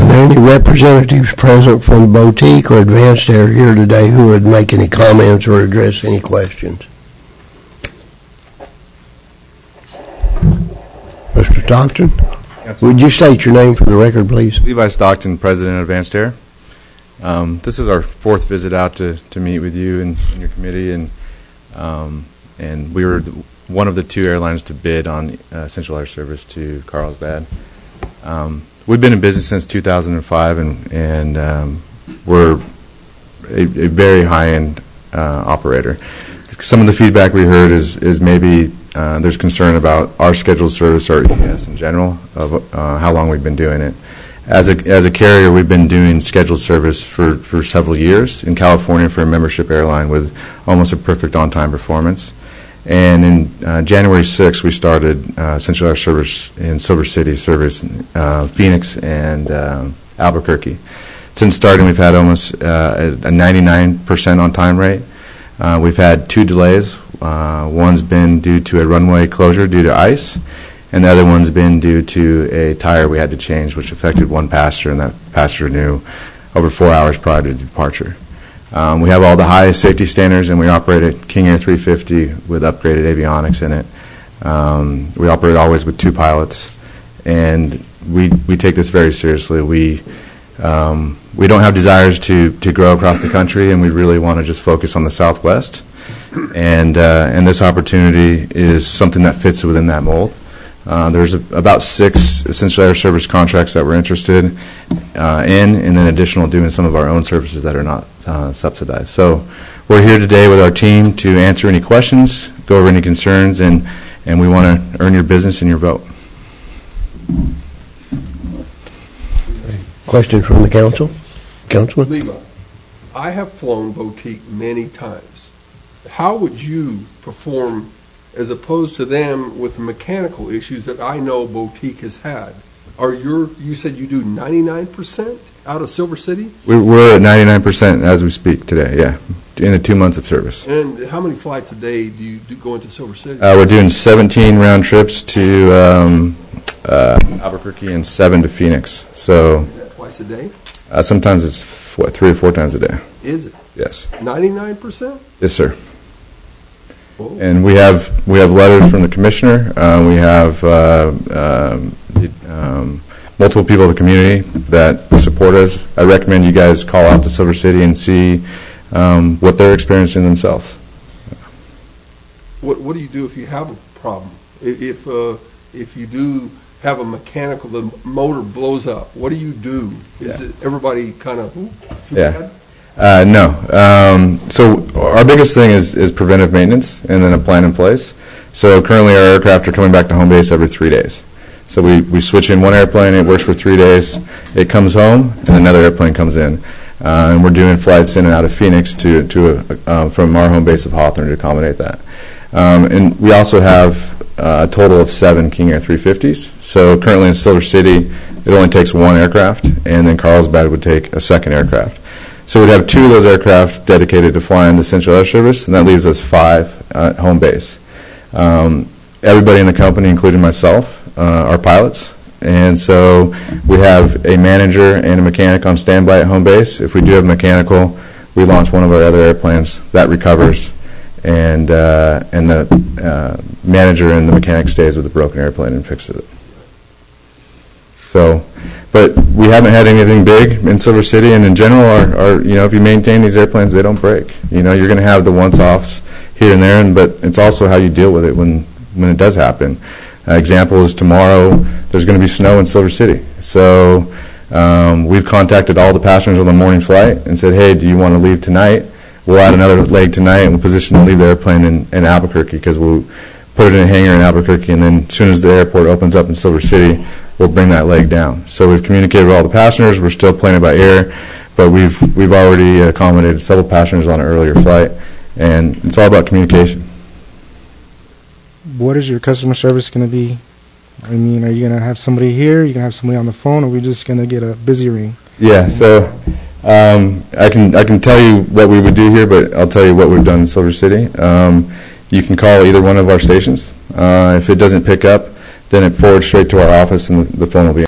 Are there any representatives present from Boutique or Advanced Air here today who would make any comments or address any questions? Mr. Stockton, would you state your name for the record, please? Levi Stockton, President of Advanced Air. This is our fourth visit out to meet with you and your committee, and we were one of the two airlines to bid on Central Air Service to Carlsbad. We've been in business since 2005, and we're a very high-end operator. Some of the feedback we heard is maybe there's concern about our scheduled service or ES in general, of how long we've been doing it. As a carrier, we've been doing scheduled service for several years in California for a membership airline with almost a perfect on-time performance. And in January 6th, we started Central Air Service in Silver City, service Phoenix and Albuquerque. Since starting, we've had almost a 99% on-time rate. We've had 2 delays. One's been due to a runway closure due to ice, and the other one's been due to a tire we had to change, which affected one passenger, and that passenger knew over 4 hours prior to departure. We have all the highest safety standards, and we operate a King Air 350 with upgraded avionics in it. We operate always with 2 pilots, and we take this very seriously. We don't have desires to grow across the country, and we really want to just focus on the Southwest. And this opportunity is something that fits within that mold. There's about 6 Essential Air Service contracts that we're interested in, and then additional doing some of our own services that are not subsidized. So we're here today with our team to answer any questions, go over any concerns, and we want to earn your business and your vote. Question from the council? Councilman? Levi, I have flown Boutique many times. How would you perform as opposed to them with the mechanical issues that I know Boutique has had? You said you do 99% out of Silver City? We're at 99% as we speak today, yeah, in the 2 months of service. And how many flights a day do you go into Silver City? We're doing 17 round trips to Albuquerque and 7 to Phoenix. So is that twice a day? Sometimes it's 3 or 4 times a day. Is it? Yes. 99%? Yes, sir. Whoa. And we have letters from the commissioner. We have multiple people in the community that support us. I recommend you guys call out to Silver City and see what they're experiencing themselves. What do you do if you have a problem? If you do have a mechanical, the motor blows up, what do you do? Is it everybody kind of too bad? No. So our biggest thing is preventive maintenance and then a plan in place. So currently our aircraft are coming back to home base every 3 days. So we switch in one airplane, it works for 3 days, it comes home, and another airplane comes in. And we're doing flights in and out of Phoenix from our home base of Hawthorne to accommodate that. And we also have a total of 7 King Air 350s. So currently in Silver City, it only takes 1 aircraft, and then Carlsbad would take a 2nd aircraft. So we'd have 2 of those aircraft dedicated to flying the Central Air Service, and that leaves us 5 at home base. Everybody in the company, including myself, are pilots, and so we have a manager and a mechanic on standby at home base. If we do have mechanical, we launch one of our other airplanes that recovers, and the manager and the mechanic stays with the broken airplane and fixes it. So, but we haven't had anything big in Silver City, and in general, if you maintain these airplanes, they don't break. You're going to have the once-offs here and there, but it's also how you deal with it when it does happen. Example is tomorrow there's going to be snow in Silver City. So we've contacted all the passengers on the morning flight and said, hey, do you want to leave tonight? We'll add another leg tonight, and we'll position to leave the airplane in Albuquerque, because we'll put it in a hangar in Albuquerque, and then as soon as the airport opens up in Silver City, we'll bring that leg down. So we've communicated with all the passengers. We're still planning by air, but we've already accommodated several passengers on an earlier flight, and it's all about communication. What is your customer service going to be? I mean, are you going to have somebody here? Are you going to have somebody on the phone? Or are we just going to get a busy ring? Yeah, so I can tell you what we would do here, but I'll tell you what we've done in Silver City. You can call either one of our stations. If it doesn't pick up, then it forwards straight to our office, and the phone will be